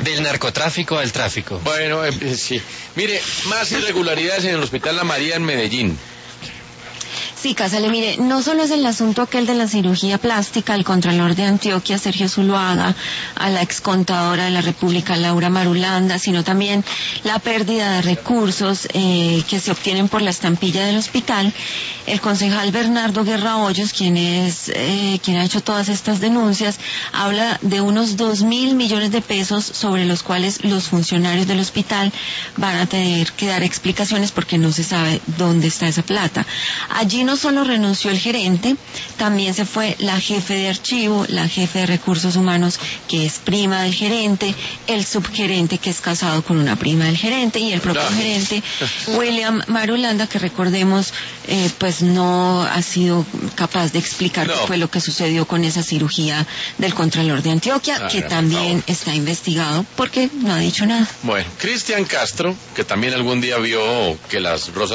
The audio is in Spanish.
Del narcotráfico al tráfico. Bueno, sí. Mire, más irregularidades en el Hospital La María en Medellín. Sí, Casale, mire, no solo es el asunto aquel de la cirugía plástica, al Contralor de Antioquia, Sergio Zuluaga, a la excontadora de la República, Laura Marulanda, sino también la pérdida de recursos que se obtienen por la estampilla del hospital. El concejal Bernardo Guerra Hoyos, quien ha hecho todas estas denuncias, habla de unos 2.000 millones de pesos sobre los cuales los funcionarios del hospital van a tener que dar explicaciones porque no se sabe dónde está esa plata. Allí no solo renunció el gerente, también se fue la jefe de archivo, la jefe de recursos humanos, que es prima del gerente, el subgerente, que es casado con una prima del gerente, y el propio gerente, William Marulanda, que recordemos, pues no ha sido capaz de explicar qué fue lo que sucedió con esa cirugía del Contralor de Antioquia, que también está investigado porque no ha dicho nada. Bueno, Cristian Castro, que también algún día vio que las rosas